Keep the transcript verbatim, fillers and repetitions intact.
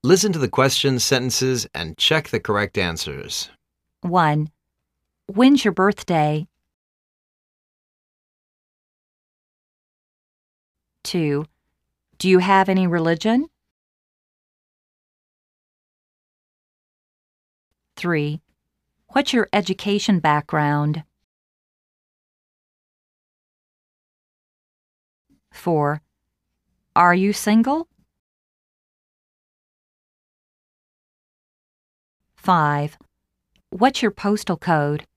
Listen to the questions, sentences, and check the correct answers. one. When's your birthday? two. Do you have any religion? three. What's your education background? four. Are you single? five. What's your postal code?